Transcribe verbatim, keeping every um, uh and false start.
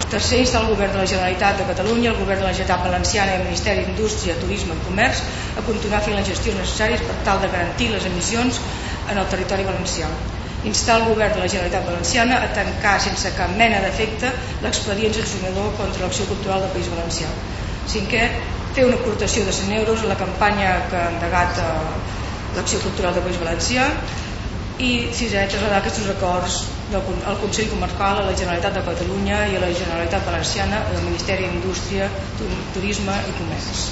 Tercer, instar el Govern de la Generalitat de Catalunya, el Govern de la Generalitat Valenciana i el Ministeri d'Indústria, Turisme i Comerç a continuar fent les gestions necessàries per tal de garantir les emissions en el territori valencià. Instar el Govern de la Generalitat Valenciana a tancar sense cap mena d'efecte l'expedient sancionador contra l'Acció Cultural del País Valencià. Cinquè, fer una aportació de cent euros a la campanya que ha endegat l'Acció Cultural del País Valencià. I sisè, traslladar aquests acords al Consell Comarcal, a la Generalitat de Catalunya i a la Generalitat Valenciana, al Ministeri d'Indústria, Turisme i Comerç.